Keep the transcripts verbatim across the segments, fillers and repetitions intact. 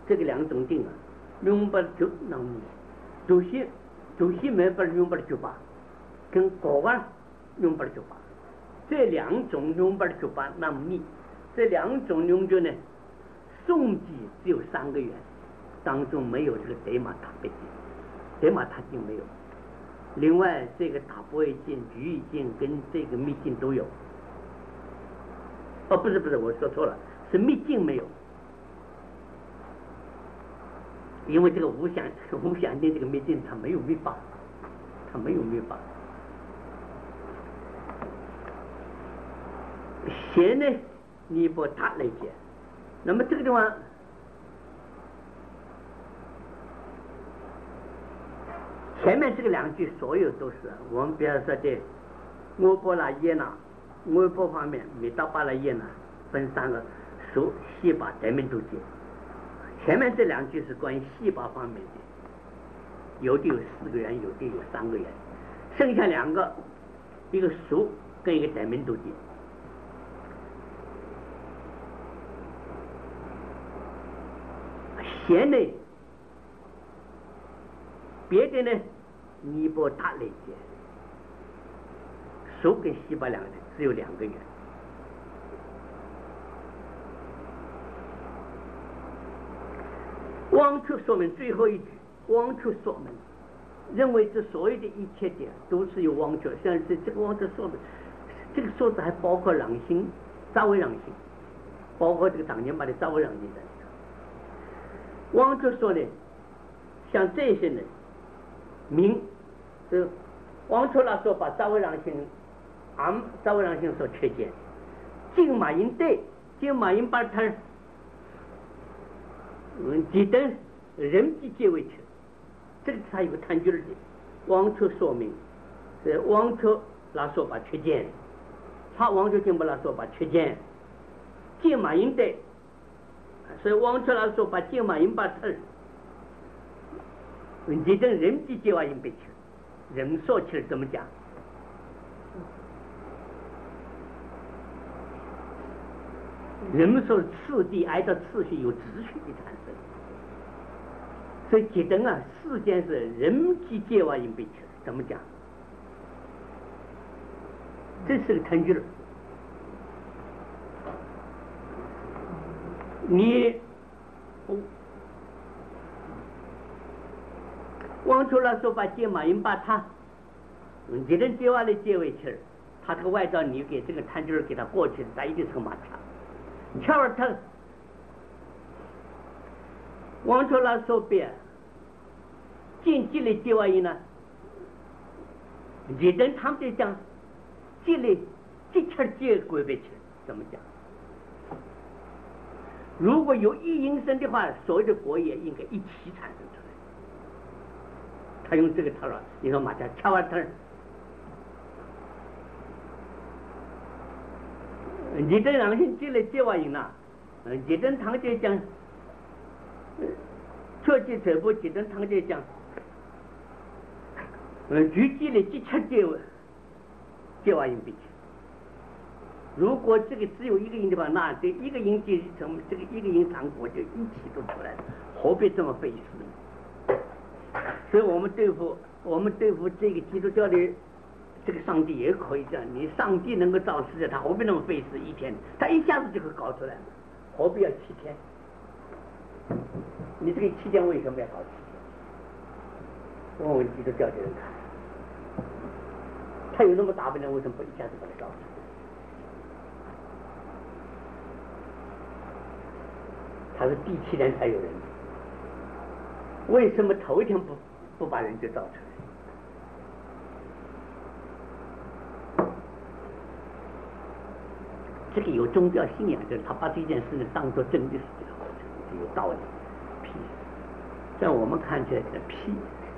这个两种定啊，明白就能密，主席主席没法明白就把，跟国外明白就把，这两种明白就把那么密，这两种永久呢，宋籍只有三个元，当中没有这个德玛塔贝经，德玛塔经没有。另外，这个大波易经、菊易经跟这个密经都有。哦，不是不是，我说错了，是密经没有。因为这个无相无相经这个密经它没有密法，它没有密法。弦呢，尼泊他来解。那么这个地方。前面这个两句所有都是我们比如说的我波拉耶那，我波方面米达巴拉耶那分三个属细巴德明都解。前面这两句是关于细巴方面的，有的有四个元，有的有三个元，剩下两个，一个属跟一个德明都解。弦呢，别的呢，尼泊他来解，属跟细巴两个只有两个元。汪出说明最后一句，汪出说明认为这所有的一切点都是由汪出，像是这个汪出说明，这个说字还包括让心、扎维让心，包括这个当年把的扎维让心在里头。汪出说呢，像这些呢，明这汪出来说把扎维让心、俺扎维让心所缺见，金马音对，金马音把它。嗯，记得人际结为成，这个它有个探究的，汪出说明是汪出拉说把缺见，他汪出经不拉说把缺见，金马音对，所以汪出拉说把金马音把成，记得人际结为音被成，人说起来怎么讲？人们说次第按照次序有秩序的产生，所以结等啊，世间是人际结外因被起，怎么讲？这是个根据。你往出来说把结马因把他，结等结外的结为起，他这个外道你给这个探究给他过去，他一定是个马叉。瞧儿他往出来说别进积累结外因呢，你等他们就讲积累这圈结归别去怎么讲？如果有一因生的话，所有的果也应该一起产生出来。他用这个套了，你说马家瞧儿他你这两心积累结外因呐，嗯，你等堂就讲，确记这部你等堂就讲，嗯，举积累几切结结外因比起。如果这个只有一个因的话，那这一个因结成这个一个因长果就一起都出来了，何必这么费事？所以我们对付我们对付这个基督教的。这个上帝也可以这样，你上帝能够造世界，他何必那么费事一天？他一下子就可以搞出来了，何必要七天？你这个七天为什么要搞七天？问问基督教的人看，他有那么大本事，为什么不一下子把它搞出来？他是第七天才有人，为什么头一天不不把人就造出来？这个有宗教信仰，就是他把这件事情当作真的是这个过程，有道理。屁，在我们看起来是屁。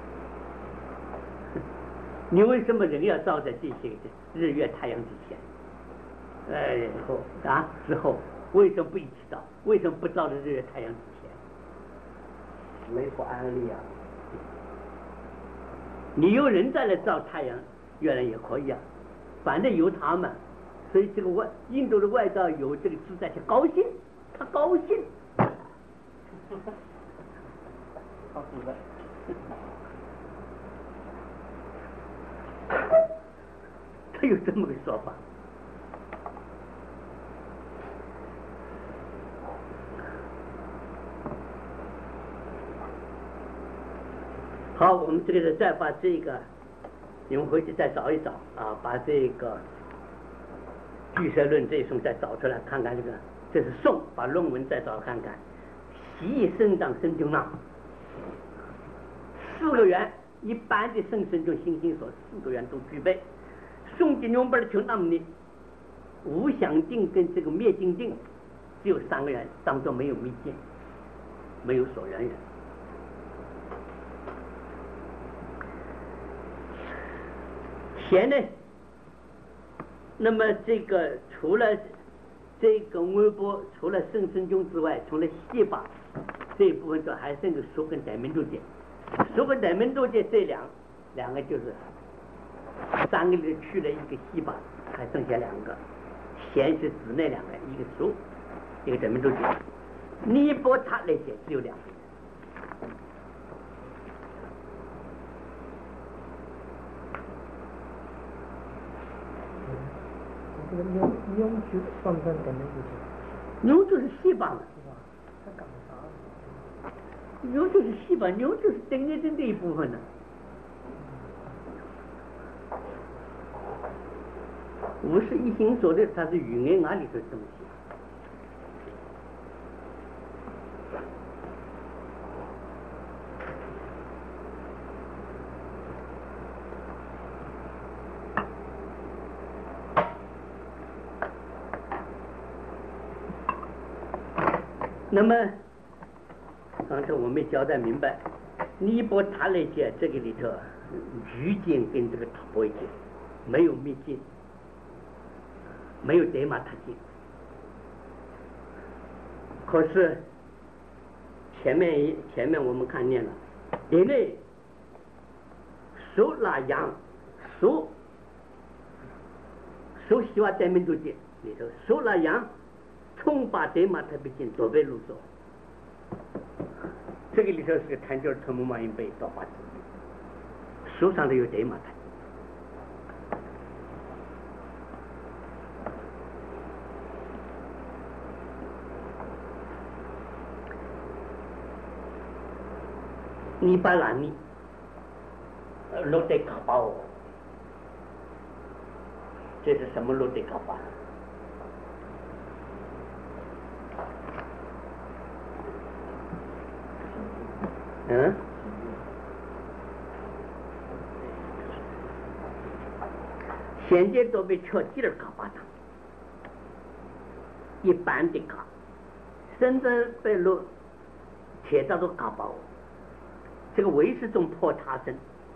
你为什么人要造在这些日月太阳之前？呃，后啊之后，为什么不一起造？为什么不造在日月太阳之前？没不安利啊！你有人再来造太阳，月亮也可以啊，反正有他们。所以这个外印度的外道有这个自在，他高兴，他高兴， 有这么个说法。好，我们这个再把这个，你们回去再找一找啊，把这个《俱舍论》这一颂再找出来看看。这个这是颂，把论文再找看看。习生长生中呢，四个缘，一般的生生中心心所四个缘都具备。宋金永本的穷那么呢，无想定跟这个灭尽定只有三个缘，当中没有密尽，没有所缘缘。前呢，那么这个除了这个微波，除了圣生中之外，除了细法这一部分，都还剩个熟跟歹门度界。熟跟歹门度界这两两个就是三个里去了一个细法，还剩下两个。前是指那两个，一个熟，一个歹门度界。尼波他那些只有两个。 这个牛牛就算不算歹门度界？ 牛就是细法嘛， 他干啥？ 牛就是细法，牛就是等于真的一部分呢。无是一心说的，它是语言哪里头这么写？那么刚才我没交代明白，尼波塔雷界这个里头，余境跟这个塔波界没有密境，没有德玛塔境。可是前面前面我们看见了，因为属拉阳，属属希瓦代门度界里头，属拉阳。冲把德玛特别境多被入手，这个里头是个谈就是特木马因被到八字，书上头有德玛特。尼巴拉尼，罗德卡巴哦，这是什么罗德卡巴？嗯，现在都被敲几儿卡巴掌，一般的卡，甚至被路铁道都卡包，这个为是种破他身，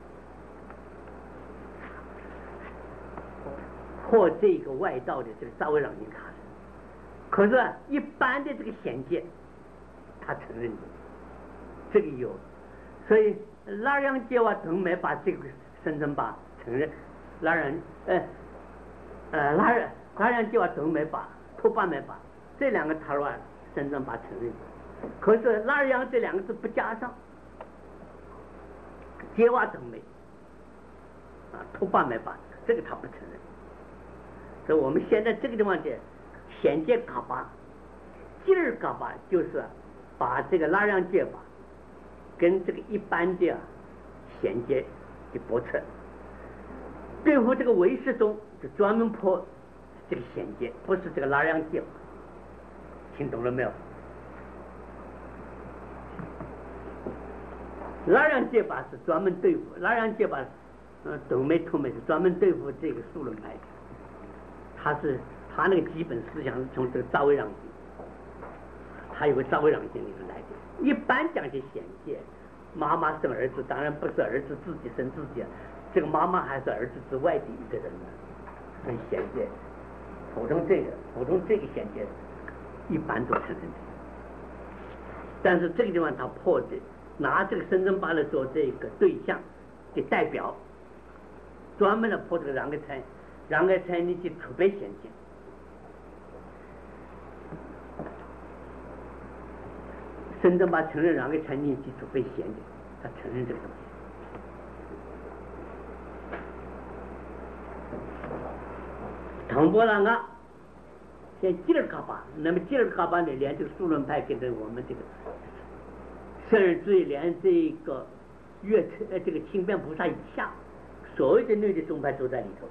破这个外道的这个稍微让人卡身，可是一般的这个显见，他承认的。这个有，所以拉让杰瓦等没把这个深圳把承认，拉人呃呃拉人拉让杰瓦等没把，托巴没把，这两个塔罗深圳把承认，可是拉让这两个字不加上，杰瓦等没啊托巴没把，这个他不承认，所以我们现在这个地方的显见嘎巴，第二嘎巴就是把这个拉让杰巴。跟这个一般的衔接的驳斥，对付这个唯识中就专门破这个衔接，不是这个拉让界，听懂了没有？拉让界法是专门对付，拉让界法，嗯，斗眉突眉是专门对付这个数论派的，他是他那个基本思想是从这个赵维让性，他有个赵维让性里头来的。一般讲些显见，妈妈生儿子，当然不是儿子自己生自己，这个妈妈还是儿子之外的一个人呢，很显见。普通这个，普通这个显见，一般都承认的。但是这个地方他破的，拿这个深圳八来做这个对象的代表，专门的破这个让个财，让个财你去储备显见。深圳把承认让给财念基础被显的，他承认这个东西。 唐波浪啊，先吉尔嘎巴，那么吉尔嘎巴呢，连这个苏伦派跟着我们这个，甚至连这个月呃这个清边菩萨以下，所谓的内地宗派都在里头。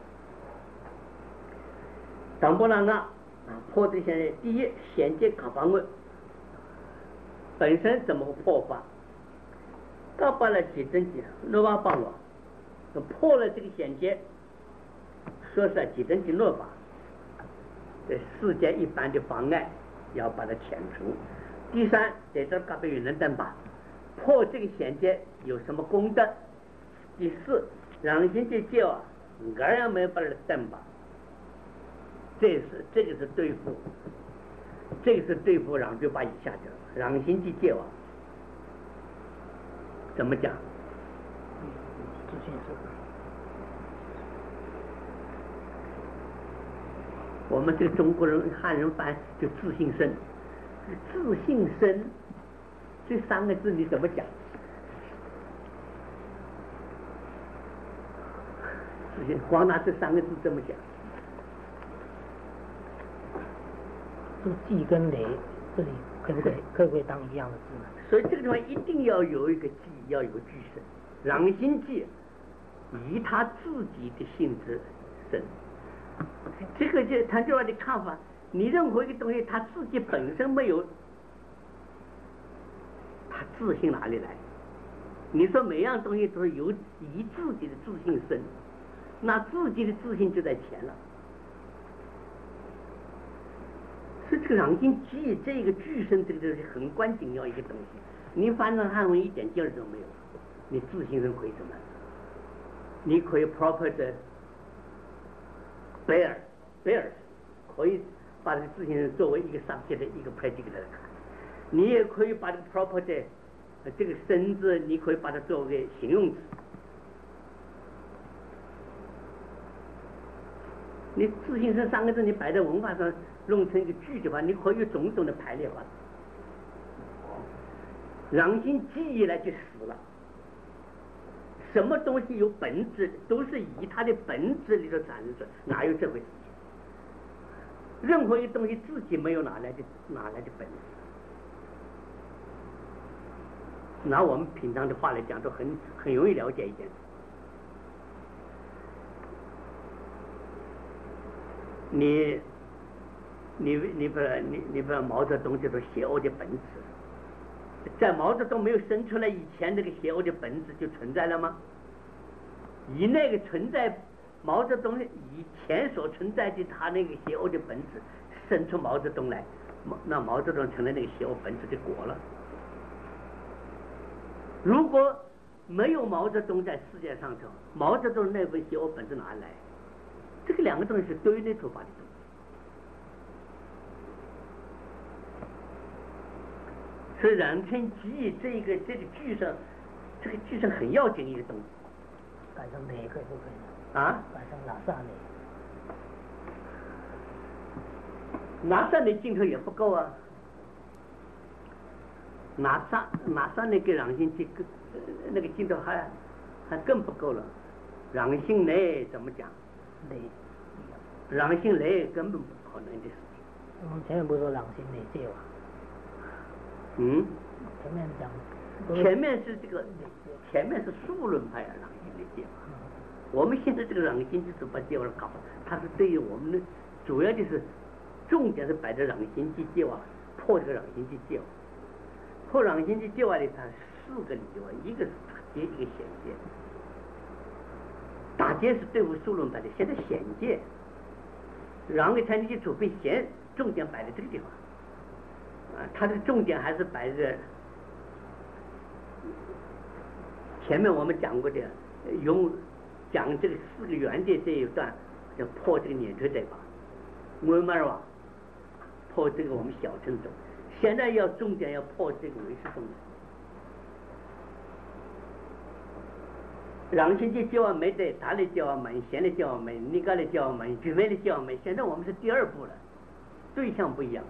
唐波浪啊，啊破这些第一衔接嘎巴文本身怎么破法？嘎巴了几真几，诺瓦邦了，破了这个衔接。说是几真几诺法，这世界一般的妨碍要把它遣除。第三，在这嘎巴有人等吧，破这个衔接有什么功德？第四，让心去救啊，俺也没把它等吧，这是这个是对付，这个是对付让就把以下去了，让心去救啊，怎么讲？ 自信是。 我们这个中国人汉人翻就自信深，自信深这三个字你怎么讲？自信光拿这三个字这么讲？ 这个记跟雷这里可不可以可不可以当一样的字呢？ 所以这个地方一定要有一个记，要有个句声。让心记以他自己的性质生。这个就谭俊华的看法，你任何一个东西，他自己本身没有，他自信哪里来？你说每样东西都是由以自己的自信生，那自己的自信就在前了。所以这个让心记这个句声，这个是很关紧要一个东西。你翻成汉文一点劲儿都没有，你自信人可以怎么？你可以 proper 的。bear bears 可以把这个自信人作为一个 subject 的一个 predicate 来看，你也可以把这个 proper 的这个生字，你可以把它作为形容词。你自信这三个字，你摆在文化上弄成一个句的话，你可以有种种的排列法。让心记忆来就死了。什么东西有本质，都是以它的本质里头产生，哪有这回事情？任何一个东西自己没有哪来的哪来的本质？拿我们平常的话来讲，都很很容易了解一件事。你你你不你你不毛泽东这种邪恶的本质，在毛泽东没有生出来以前，那个邪恶的本质就存在了吗？以那个存在毛泽东以前所存在的他那个邪恶的本质生出毛泽东来，那毛泽东成了那个邪恶本质的果了。如果没有毛泽东在世界上头，毛泽东那份邪恶本质哪来？这个两个东西是对立出发的东西。所以染成记忆这个这个句上，这个句上很要紧一个东西。 改成雷可以不可以？ 啊？ 改成拉萨雷。 拿上的镜头也不够啊。拿上拿上那个让心记那个镜头还还更不够了。让心雷怎么讲？ 雷。 让心雷根本不可能的事情。 我们前面不是说让心雷戒吗？ 嗯。 前面讲。 前面是这个，前面是数论派啊，让心的戒法。我们现在这个让心就是把戒法搞，它是对于我们的主要就是重点是摆在让心去戒法，破这个让心去戒法。破让心去戒法里，它四个理由，一个是打劫，一个显戒。打劫是对付数论派的，现在显戒，让给才能去储备显，重点摆在这个地方。啊，它的重点还是摆在。前面我们讲过的，用讲这个四个原则这一段，叫破这个念头对吧？我们儿哇，破这个我们小乘宗，现在要重点要破这个唯识宗。让心去教没得，他来教门，现在教门，你个来教门，举妹的教门，现在我们是第二步了，对象不一样。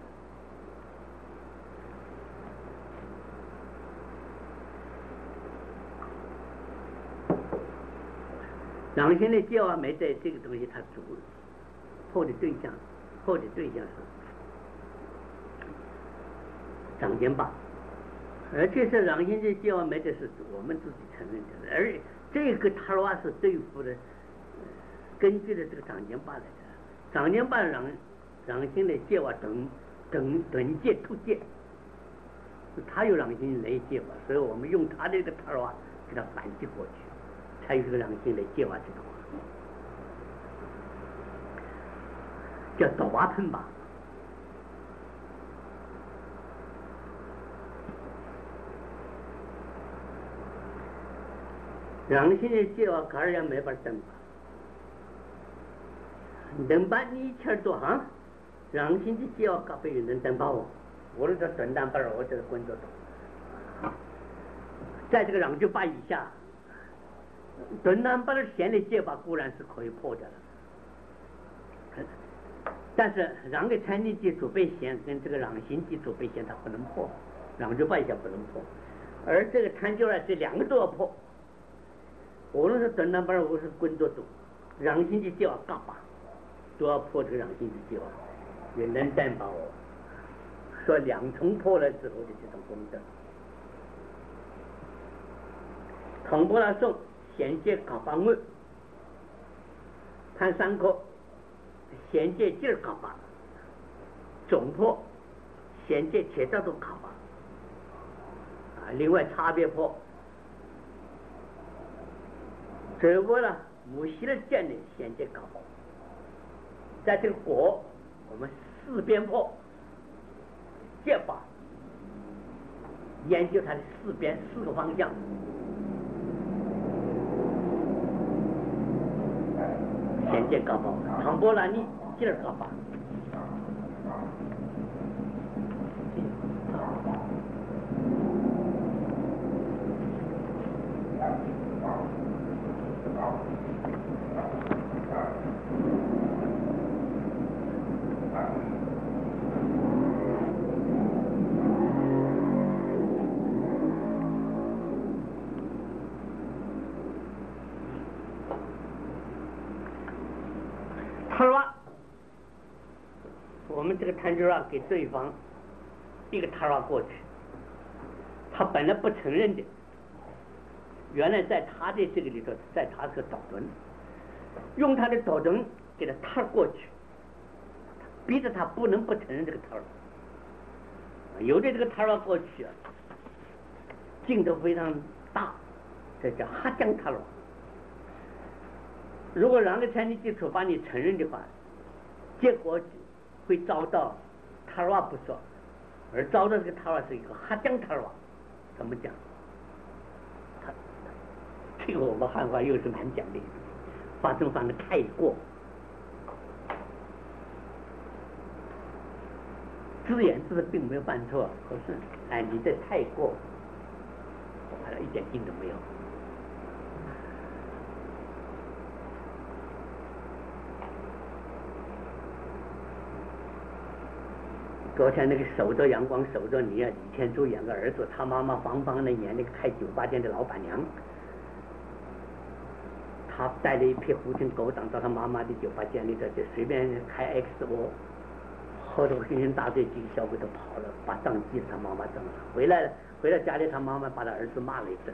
让心的教啊没在这个东西它主破的对象，破的对象是张坚霸，而这是狼心的界外没的是我们自己承认的，而这个塔瓦是对付的，根据的这个张坚霸来的，张坚霸让让心的界外等等等界突界，他有狼心来界外，所以我们用他的这个塔瓦给他反击过去，才有这个狼心来界外这个话，叫倒瓦喷吧。让心的计划가려没法等吧，等把你一千多行，让心的计划搞不有人等把我，我这短单班我这个工作多，在这个让就把以下，短单班的闲的计划固然是可以破的了，但是让给产地基础备线跟这个让心基础备线它不能破，让就把一下不能破，而这个探究呢这两个都要破。无论是短单班，无论是工作中，让心的计划干吧，都要破这个让心的计划，也能担保我说两重破了之后的这种功德。唐波拉颂衔接搞八案，判三科衔接劲儿搞八，总破衔接铁道都搞八，啊，另外差别破。只不过呢，母系的建立衔接搞好，在这个国，我们四边破解法，研究它的四边四个方向，衔接搞好，唐波拉尼劲儿搞法。塔瓦，我们这个探究啊，给对方一个塔瓦过去，他本来不承认的，原来在他的这个里头，在他是导盾，用他的导盾给他塔过去，逼着他不能不承认这个塔瓦，有的这个塔瓦过去啊，劲头非常大，这叫哈江塔瓦。如果让个产地基础把你承认的话，结果会遭到塔瓦不说，而遭到这个塔瓦是一个哈江塔瓦，怎么讲？他这个我们汉话又是难讲的，发生犯的太过，自言自并没有犯错，可是哎，你这太过，好像一点劲都没有。昨天那个守着阳光守着你啊，李天柱演个儿子，他妈妈方方的演那个开酒吧店的老板娘，他带了一批狐群狗党到他妈妈的酒吧店里头，就随便开 X 我，后头星星大队几个小鬼都跑了，把账记他妈妈账上，回来了，回到家里他妈妈把他儿子骂了一顿。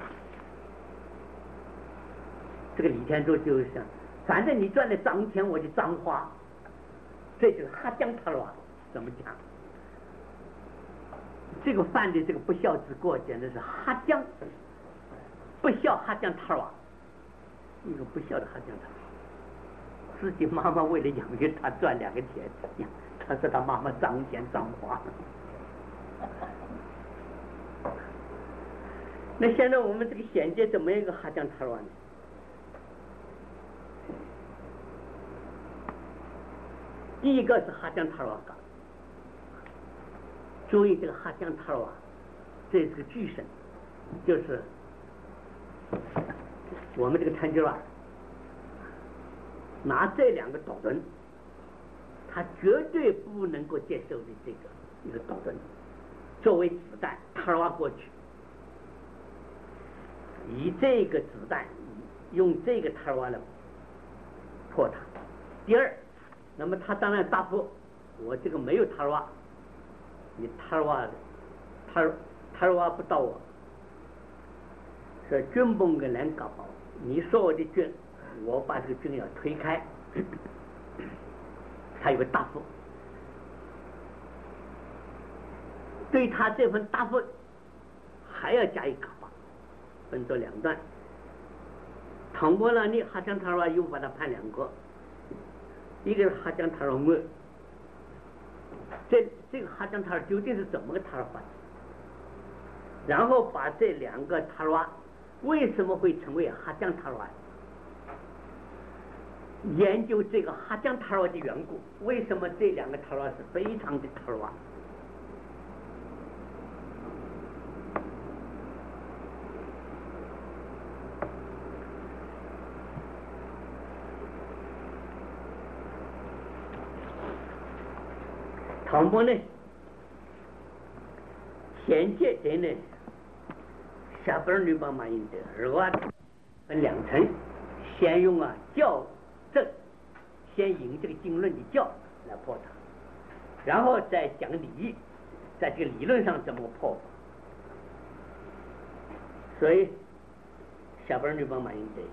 这个李天柱就是想，反正你赚的脏钱我就脏花，这就是哈江塔瓦，怎么讲？这个犯的这个不孝之过，简直是哈江不孝哈江塔瓦，一个不孝的哈江塔瓦。自己妈妈为了养育他赚两个钱，他说他妈妈脏钱脏花。那现在我们这个衔接怎么一个哈江塔瓦呢？第一个是哈江塔瓦岗。注意这个哈江塔瓦，这是个巨神，就是我们这个探究啊，拿这两个导盾，他绝对不能够接受的这个一个导盾，作为子弹塔瓦过去，以这个子弹用这个塔瓦来破它。第二， 那么他当然答复我这个没有塔尔瓦，你塔尔瓦塔尔塔尔瓦不到我，说军崩跟人搞好，你说我的军，我把这个军要推开，他有个答复。对他这份答复还要加以刻画，分作两段。唐波那里哈江塔尔瓦又把他判两个，一个是哈江塔尔瓦，这这个哈江塔尔究竟是怎么个塔尔法？然后把这两个塔尔瓦为什么会成为哈江塔尔瓦？研究这个哈江塔尔瓦的缘故，为什么这两个塔尔瓦是非常的塔尔瓦？唐波呢，衔接的呢，下边女帮马应的二瓦分两层，先用啊教正，先引这个经论的教来破它，然后再讲理，在这个理论上怎么破。所以下边女帮马应的，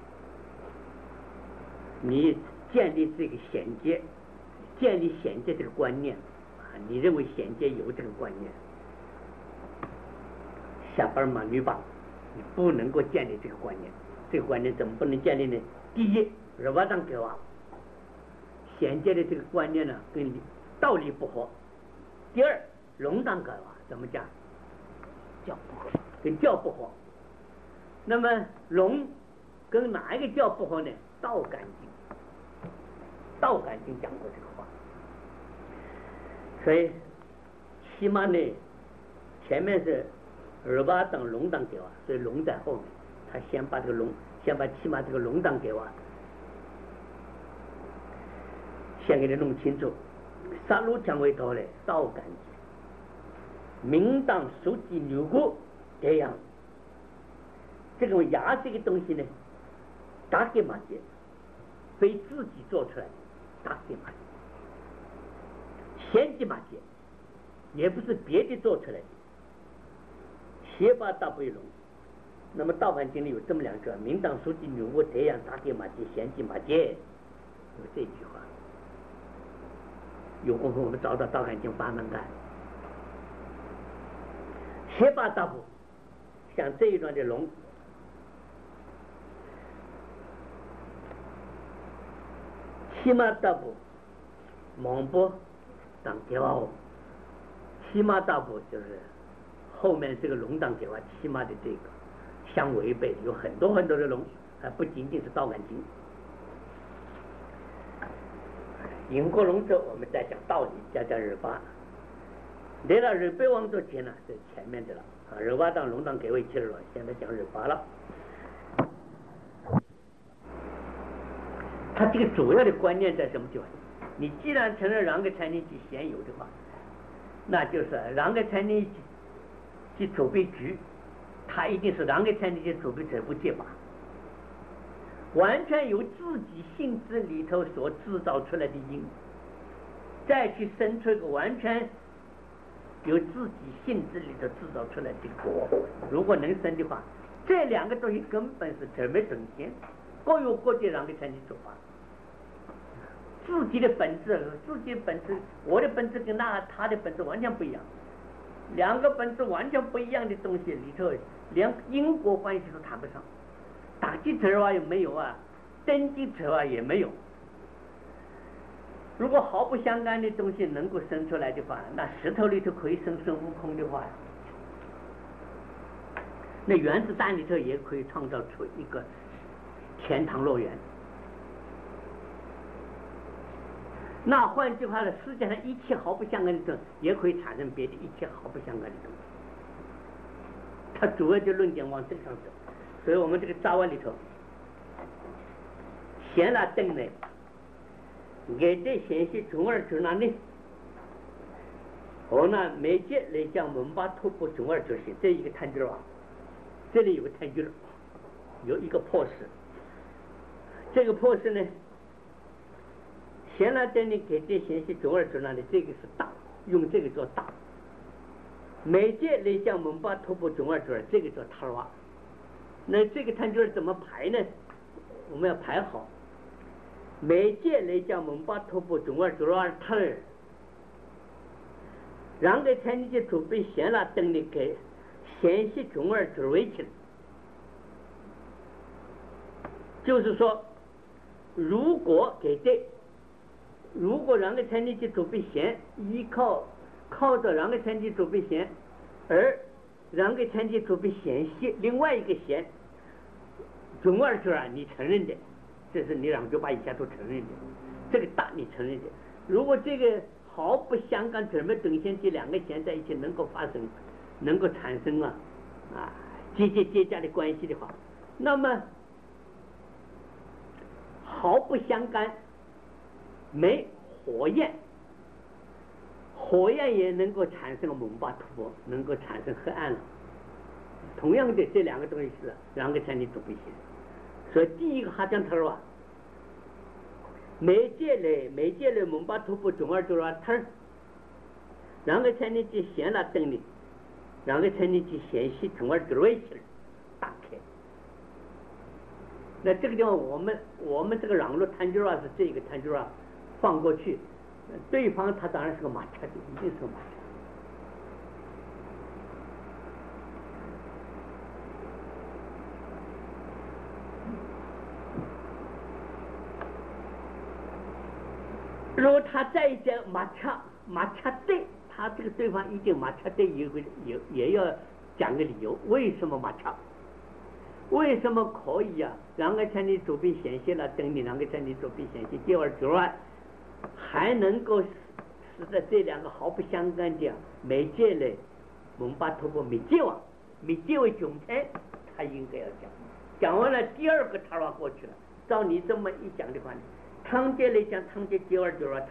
你建立这个衔接，建立衔接这个观念。你认为衔接有这个观念，下边马女帮你不能够建立这个观念，这个观念怎么不能建立呢？第一，二瓦当给我衔接的这个观念呢，跟道理不合；第二，龙当给我怎么讲？教不合，跟教不合。那么龙跟哪一个教不合呢？道感经，道感经讲过这个话。所以起码呢，前面是二瓦当龙当给我，所以龙在后面，他先把这个龙，先把起码这个龙当给我，先给你弄清楚。杀戮讲为头嘞，道感觉，明当书记牛骨这样，这种牙这个东西呢，打给马杰，非自己做出来的，打给马杰。先机马杰也不是别的做出来的，邪把大不为龙。那么道感经里有这么两句：明当书记牛骨这样打给马杰，先机马杰，有这句话。有功夫我们找到道感经慢慢看。邪把大不像这一段的龙，起码大不蒙波当给我，起码大部就是后面这个龙当给我起码的这个相违背，有很多很多的龙，还不仅仅是道感经。引过龙之后，我们再讲道理，再讲二八。来了二八王座前呢，是前面的了啊，二八当龙当给我起了，现在讲二八了。他这个主要的观念在什么地方？你既然承认啷个才能及现有的话，那就是啷个才能及储备局，它一定是啷个才能及储备者不解法，完全由自己性质里头所制造出来的因，再去生出一个完全由自己性质里头制造出来的果。如果能生的话，这两个东西根本是ter没等线，各有各的啷个才能做法。自己的本质，自己的本质，我的本质跟那他的本质完全不一样，两个本质完全不一样的东西里头，连因果关系都谈不上，打击者啊也没有啊，登记者啊也没有。如果毫不相干的东西能够生出来的话，那石头里头可以生孙悟空的话，那原子弹里头也可以创造出一个天堂乐园。那换句话说，世界上一切毫不相干的东西也可以产生别的一切毫不相干的东西。他主要的论点往这个上走，所以我们这个杂文里头，先来等呢，给这先是中二就那呢，我呢每节来讲文把突破中二就行，这一个探究啊，这里有个探究，有一个破事，这个破事呢。 显了灯的给这显示中二指那里，这个是大，用这个做大。媒介来讲门把头部中二指，这个叫塔瓦。那这个探究怎么排呢？我们要排好。媒介来讲门把头部中二指塔尔，让给参与的储备显了灯的给显示中二指为起。就是说，如果给这，如果让个参与的储备线依靠靠着让个参与储备线，而让个参与储备线系另外一个线，中二指啊，你承认的，这是你两就把以下都承认的，这个大你承认的。如果这个毫不相干，怎么等线这两个线在一起能够发生，能够产生啊啊结结结痂的关系的话，那么毫不相干，没火焰，火焰也能够产生蒙巴突破，能够产生黑暗了。同样的，这两个东西是两个产生都不行。所以第一个哈讲头啊，媒介类媒介类蒙巴突破中二就是头，两个产生就显了灯的，两个产生就显示中二就是位置打开。那这个地方我们我们这个网络探究啊是这个探究啊放过去，对方他当然是个马车的，一定是个马车。如果他再讲马车马车队，他这个对方一定马车队也会有也要讲个理由，为什么马车？为什么可以啊？两个产的主笔显现了，等你两个产的主笔显现，第二之外，还能够使得这两个毫不相干的媒介类蒙巴突破媒介网，媒介为总裁，他应该要讲。讲完了，第二个塔瓦过去了。照你这么一讲的话呢，汤杰来讲，汤杰第二就是他，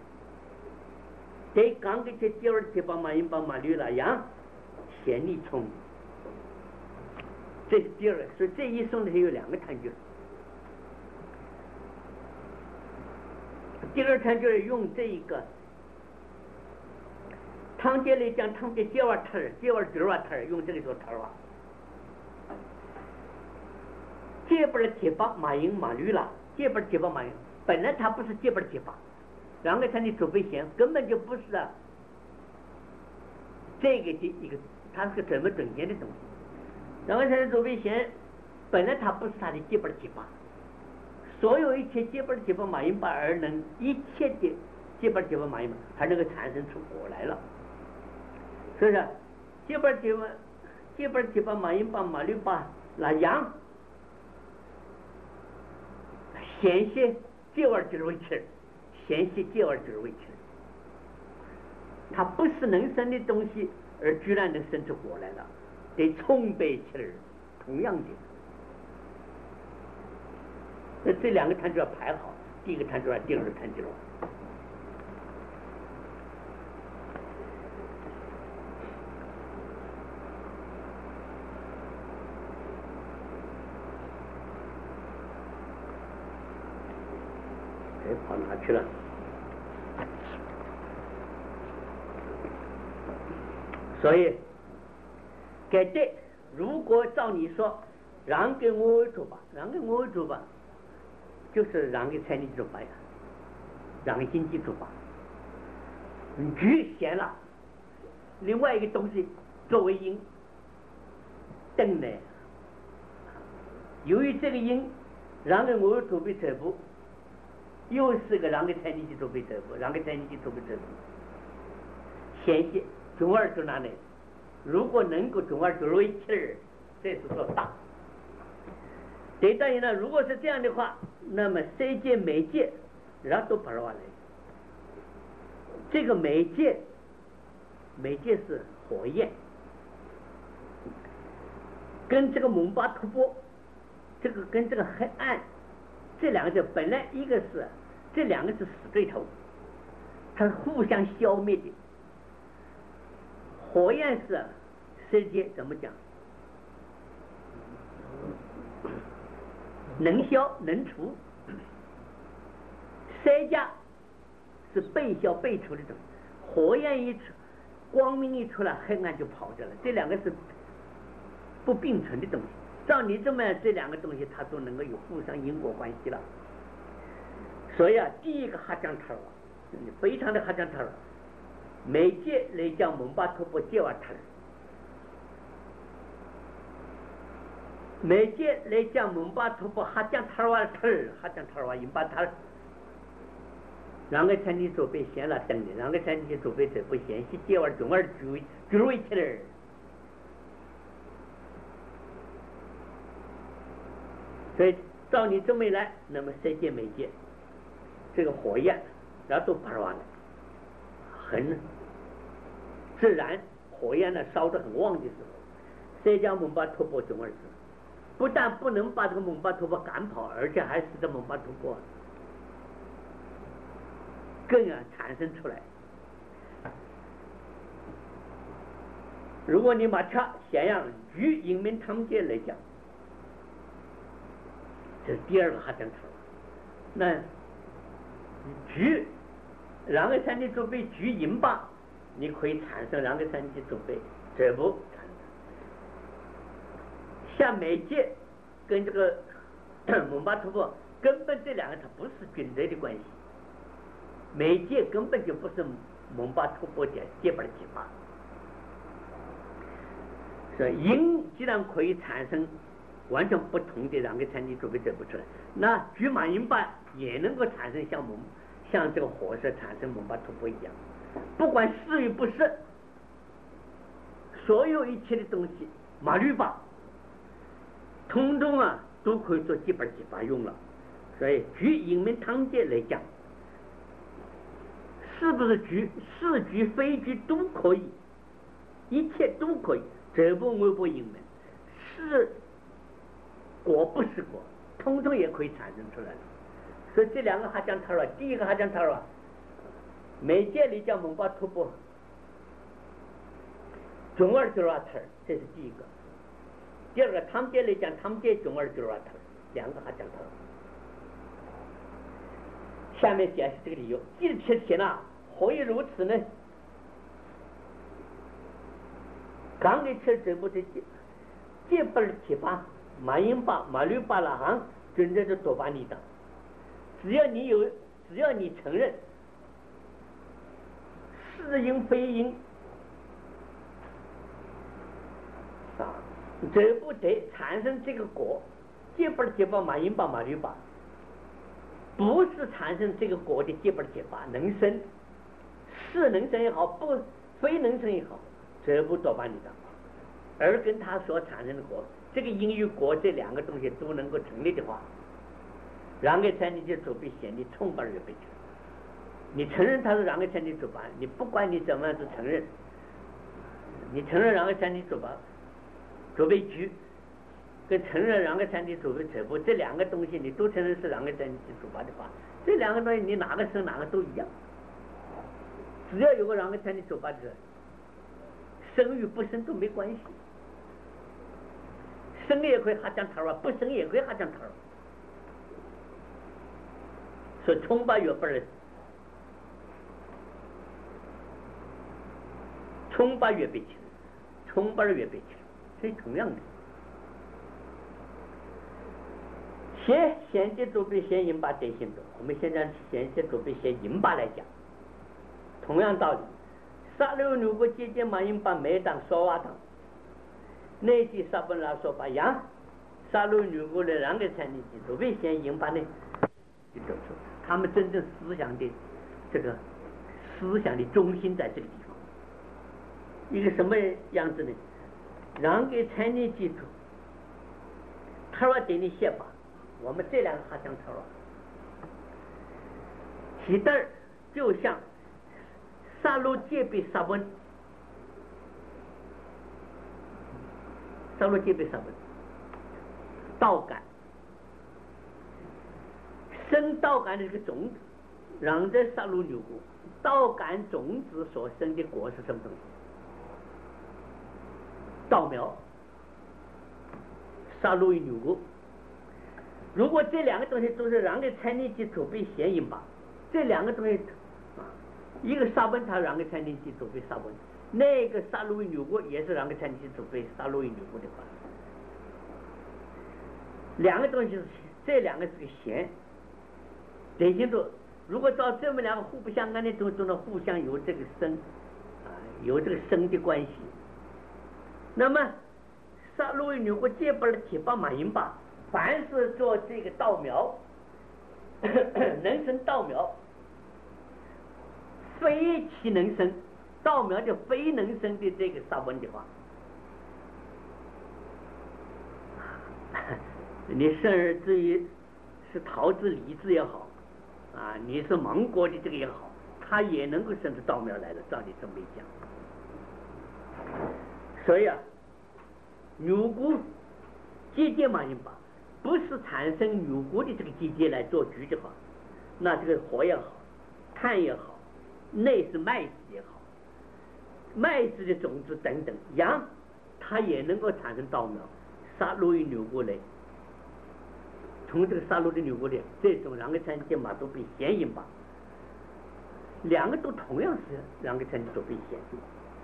对刚给这第二提把马英把马绿了羊，显力冲。这是第二个，所以这一送的有两个探究。第二探究用这一个汤杰来讲，汤杰第二特儿，第二第二特儿用这个做特儿啊。这边提拔马英马绿了，这边提拔马英，本来他不是这边提拔，两个他的准备线根本就不是啊，这个的一个，它是个怎么整件的东西。两个他的准备线本来它不是他的基本提拔，所有一切基本提拔马英巴而能一切的基本提拔马英巴，还能够产生出果来了，是不是？基本提拔基本提拔马英巴马绿巴那羊。显示第二指位置，显示第二指位置，它不是能生的东西，而居然能生出果来了，得冲背起来，同样的。那这两个探究要排好，第一个探究啊，第二个探究啊。跑哪去了？所以，给这如果照你说，让给我为主吧，让给我为主吧，就是让给财力主吧呀，让给经济主吧。局限了另外一个东西作为因，等呢，由于这个因，让给我为主被这步。又是个让给财力去准备这步，让给财力去准备这步。显现中二就哪里？如果能够中二就为气儿，这是说大。这当然了，如果是这样的话，那么世界媒介然都不完了。这个媒介，媒介是火焰，跟这个蒙巴突破，这个跟这个黑暗。这两个本来一个是这两个是死对头，它是互相消灭的。火焰是世界怎么讲？能消能除。世界是背消背出的东西，火焰一出，光明一出来，黑暗就跑掉了。这两个是不并存的东西。照你这么样，这两个东西它都能够有互相因果关系了。所以啊，第一个哈江塔尔，非常的哈江塔尔，每届来讲蒙巴托波接瓦塔尔，每届来讲蒙巴托波哈江塔尔瓦塔尔，哈江塔尔瓦因巴塔尔。让个产地做被先了等的，让个产地做被这不先去接完中二聚聚为起来。所以照你这么一来，那么世界媒介这个火焰然后都爬完了，很自然火焰呢烧得很旺的时候，谁将蒙巴托波中二子不但不能把这个蒙巴托波赶跑，而且还使得蒙巴托波更啊产生出来。如果你把它想让与人民他们界来讲，这是第二个哈江头。那举两个三的准备举银吧，你可以产生两个三的准备，这不产生。像美界跟这个蒙巴托波根本这两个它不是均等的关系。美界根本就不是蒙巴托波的接班结巴，所以银既然可以产生完全不同的两个产地准备者不出来，那巨马银巴也能够产生像蒙像这个火色产生蒙巴托波一样，不管是与不是，所有一切的东西马律巴通通啊都可以做接班结巴用了。所以据人民汤界来讲，是不是局是局非局都可以，一切都可以，这不我不因为是果不是果，通通也可以产生出来。所以这两个哈江塔尔，第一个哈江塔尔每届里叫蒙巴托波中二九二塔尔，这是第一个。第二个他们界里讲他们界中二九二塔尔，两个哈江塔尔。下面解释这个理由，记得之前啊，何以如此呢？刚给吃这部的这本七八马英巴马律巴拉行真正的多巴尼的，只要你有，只要你承认是因非因啊，这不得产生这个果，这本七八马英巴马律巴。不是产生这个果的结巴结巴能生，是能生也好，不非能生也好，这不多半你的，而跟他所产生的果，这个因与果这两个东西都能够成立的话，然后才你就准备显你冲巴而被成。你承认他是然后才你主办，你不管你怎么样子承认，你承认然后才你主办，准备局。跟承认两个产地主为这部这两个东西，你都承认是两个产地主办的话，这两个东西你哪个生哪个都一样。只要有个两个产地主办者，生与不生都没关系，生也可以哈江头啊，不生也可以哈江头。所以冲巴月本儿，冲巴月被清，冲巴月被清，所以同样的。先先接准备先银巴得行动，我们现在先先准备先银巴来讲，同样道理，沙六如果接近马银巴每当说话当，内地沙本拉说把样，沙六如果来两个产地准备先银巴呢，就走出他们真正思想的这个思想的中心在这个地方，一个什么样子呢？让给产地基础，他说给你写吧。我们这两个哈江头啊，其实就像沙路界被沙温，沙路界被沙温，稻杆，生稻杆的这个种子，让这沙路牛谷，稻杆种子所生的果是什么东西？稻苗，沙路牛谷。如果这两个东西都是让给产地去储备显影吧，这两个东西啊， 一个杀本他让个餐厅去准备杀本，那个杀戮牛骨也是让个餐厅去准备杀戮牛骨的话，两个东西是这两个是个弦，典型的。如果照这么两个互不相干的都都能互相有这个生啊，有这个生的关系，那么杀戮牛骨借不了铁把马银把，凡是做这个稻苗能生稻苗，非其能生稻苗就非能生的这个杀本的话，你生而至于是陶之李之也好啊，你是蒙国的这个也好，它也能够生出稻苗来的，照你这么一讲。所以啊，牛骨结节马银把不是产生牛骨的这个结节来做局的话，那这个火也好，炭也好，内是麦子也好，麦子的种子等等羊，它也能够产生稻苗，杀戮于牛骨类。从这个杀戮的牛骨里，这种两个产节马都被显引吧，两个都同样是两个产节都被显引。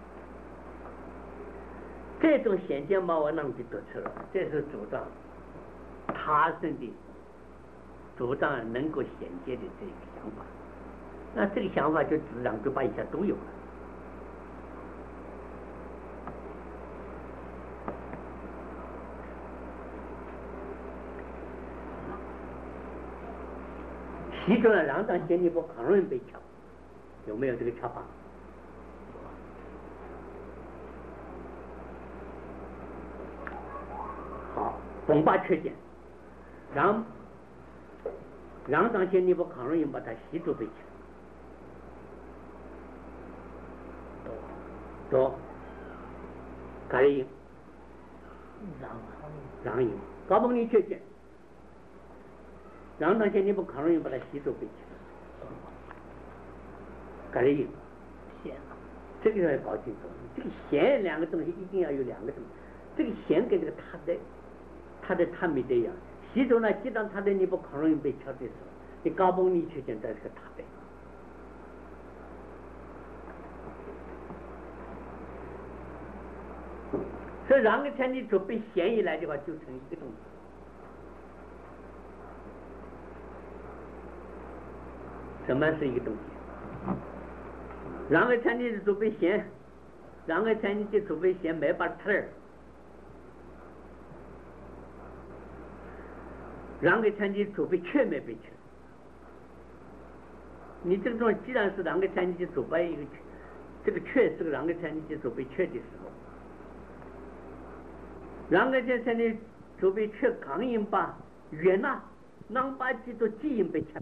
这种显见马我让就得出了，这是主张他生的，主张能够显见的这个想法。那这个想法就自然就把一下都有了。其中呢，两张先尼波很容易被抢，有没有这个恰法？好，崩把缺点，让两张先尼波很容易把它吸住被抢，多，改赢， 让让赢，高崩的缺点。让当先你不可能把它吸收回去，改赢，这个要搞清楚。这个弦两个东西一定要有两个东西，这个弦跟这个它的它的它没这样，吸收呢，既然它的你不可能被敲的时候，你高崩你去见这是个它的。所以两个前提就被弦一来的话，就成一个东西。什么是一个东西？然后前提是准备弦，然后前提是准备弦没把它儿，然后前提准备缺没被缺。你这种既然是两个前提准备一个这个缺是个两个前提准备缺的时候，两个前提准备缺抗音把原呐，能把几多基因被缺。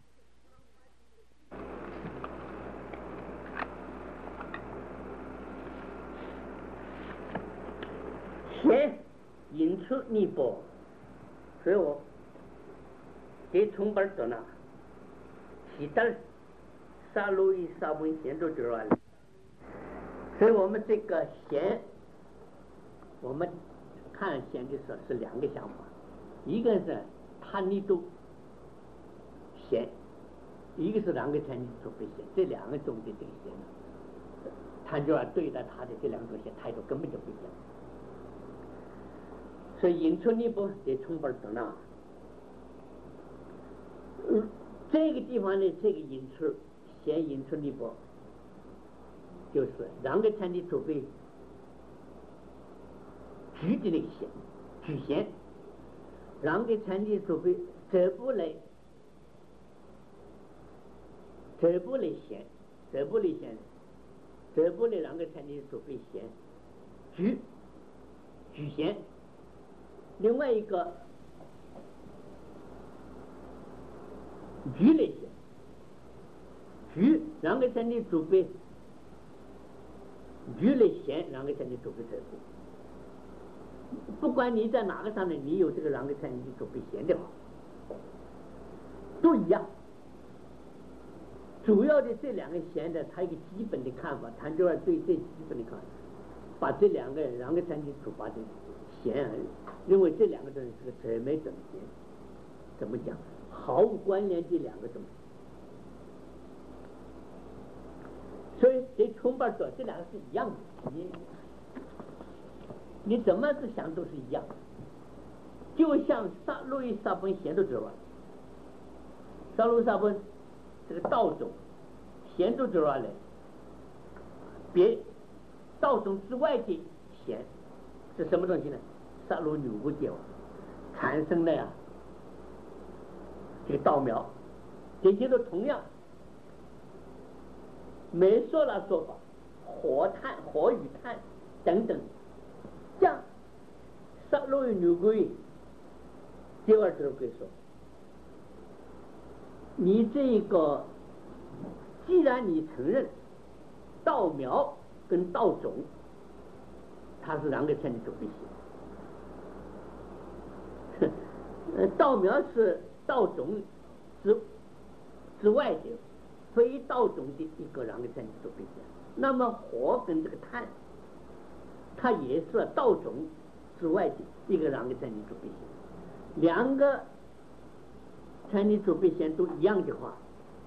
先引出尼泊，所以我给从本到那，其他杀戮与杀本弦都知道了。所以我们这个弦，我们看弦的时候是两个想法，一个是他尼度弦，一个是两个前提准备弦，这两个中的这个弦呢，他就要对待他的这两种弦态度根本就不一样。所以引出尼泊得从本到那，嗯，这个地方的这个引出弦引出尼泊，就是两个前提准备举的那个弦，举弦，两个前提准备这步来，这步来弦，这步来弦，这步来两个前提准备弦，举举弦。另外一个举类弦，举两个前提准备举类弦，两个前提准备这步。不管你在哪个上面，你有这个两个前提准备弦的话，都一样。主要的这两个弦的，它一个基本的看法，它就要对这基本的看法，把这两个两个前提处罚的弦，认为这两个东西是个姊妹等弦，怎么讲？毫无关联的两个东西。 对冲巴说这两个是一样的，你你怎么子想都是一样的，就像沙路易沙本咸度之外，沙路沙本这个道种咸度之外呢，别道种之外的咸是什么东西呢？沙路纽古结产生了呀这个稻苗，这些都同样没说了说法，火炭、火与炭等等，像沙路纽古第二这个归说，你这个既然你承认稻苗跟稻种它是两个天地主必行，呃，稻苗是稻种之之外的，非稻种的一个两个天地主必行。那么火跟这个炭，它也是稻种之外的一个两个天地主必行。两个天地主必行都一样的话，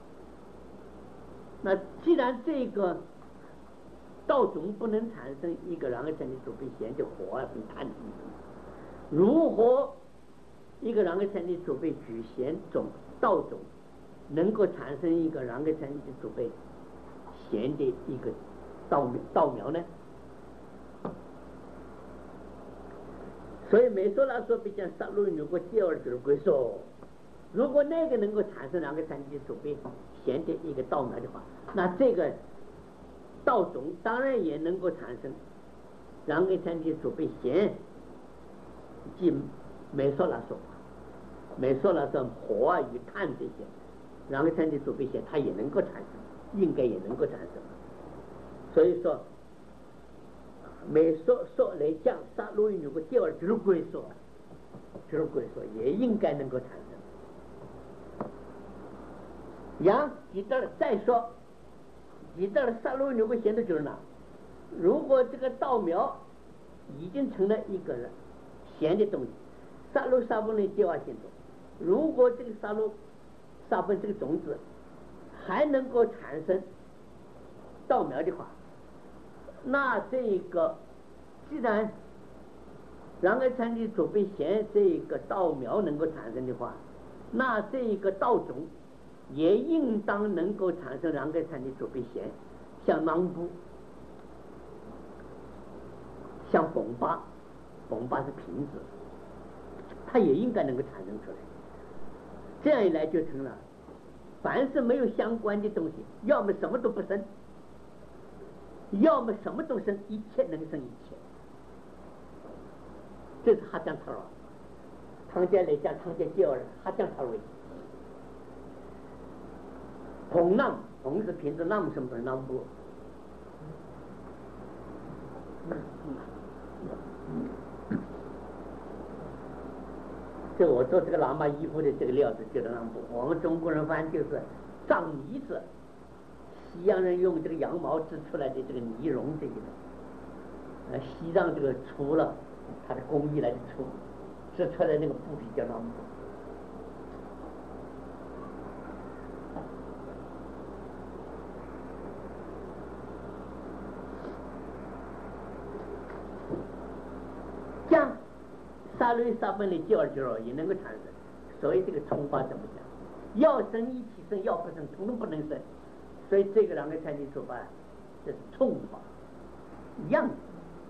那既然这个稻种不能产生一个两个天地主必行的火啊跟炭，如何一个两个天地主备举贤种稻种能够产生一个两个天地主备贤的一个稻稻苗呢？所以美说拉说比较杀戮如果第二就是归说，如果那个能够产生两个天地主备贤的一个稻苗的话，那这个稻种当然也能够产生两个天地主备贤，即美说拉说美说拉说火啊与炭这些两个天地主备贤它也能够产生，应该也能够产生。所以说美说说来讲杀戮如果第二就是归说就是归说也应该能够产生。杨记得了再说记得了杀戮如果贤的就是哪，如果这个稻苗已经成了一个咸的东西，杀戮沙本的计划行动，如果这个杀戮沙本这个种子还能够产生稻苗的话，那这个既然两个天地主备贤这个稻苗能够产生的话，那这个稻种也应当能够产生两个天地主备贤，像囊部，像崩巴，崩巴是瓶子，它也应该能够产生出来。这样一来就成了，凡是没有相关的东西，要么什么都不生，要么什么都生，一切能生一切。这是哈江塔罗，汤家来讲，汤家第二人哈江塔罗。红囊，红是瓶子，囊什么的囊部。这我做这个喇嘛衣服的这个料子就是囊部，我们中国人翻就是藏呢子，西洋人用这个羊毛织出来的这个呢绒这个，呃，西藏这个出了它的工艺来的出，织出来那个布匹叫囊布。像沙雷沙本的第二句也能够产生，所以这个冲法怎么讲？要生一起生，要不生统统不能生，所以这个两个天地出法，这是冲法，一样的。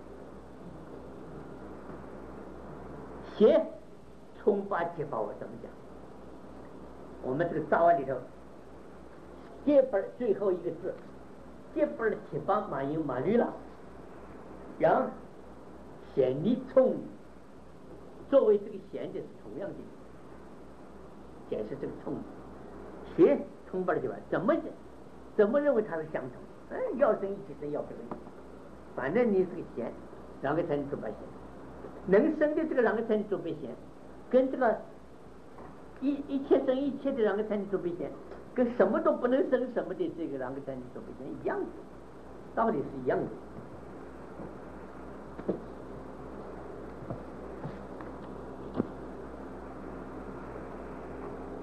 写冲法解法我怎么讲？我们这个杂文里头，结本最后一个字，结本的解法马有马绿了，然显力冲作为这个显的是同样的解释这个冲，写冲法的解法怎么怎么认为它是相同？哎，要生一起生，要不生一起，反正你是个显，两个天地出法显。能生的这个两个天地主备贤，跟这个一一切生一切的两个天地主备贤，跟什么都不能生什么的这个两个天地主备贤一样的，道理是一样的。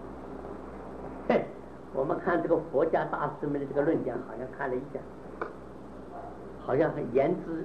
嘿，我们看这个佛家大师们的这个论讲，好像看了一下， 好像很言之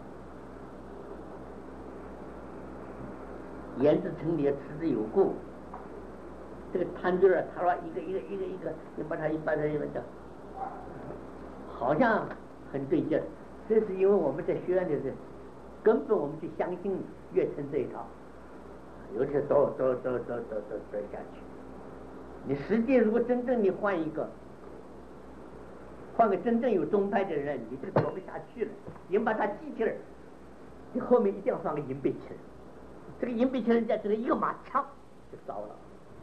言之成理，持之有故。这个摊对儿，他说一个一个一个一个，你把它一把它一把它，好像很对劲儿。这是因为我们在学院里是根本我们就相信乐成这一套，有些走走走走走走走下去。你实际如果真正你换一个，换个真正有宗派的人，你就走不下去了。你把它记起来，你后面一定要放个银背旗人。这个银背旗人在这里一个马枪就烧了。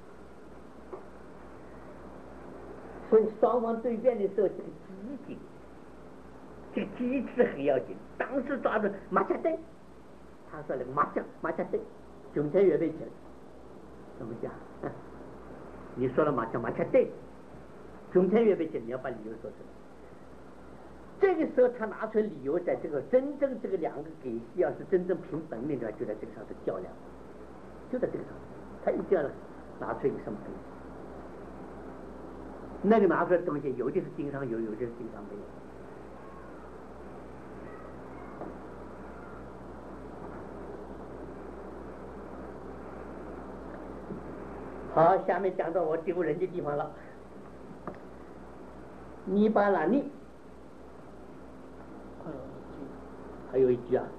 所以双方对辩的时候，这个机警，这个机智很要紧。当时抓住马家队，他说那个马将马家队，总裁预备起来，怎么讲？你说了马将马家队，总裁预备起来，你要把理由说出来。这个时候他拿出理由，在这个真正这个两个给戏，要是真正凭本领的，就在这个上头较量，就在这个上头，他一定要拿出一个什么东西。那个拿出来的东西，有的是经常有，有的是经常没有。好，下面讲到我丢人的地方了。尼巴拉尼，还有一句啊，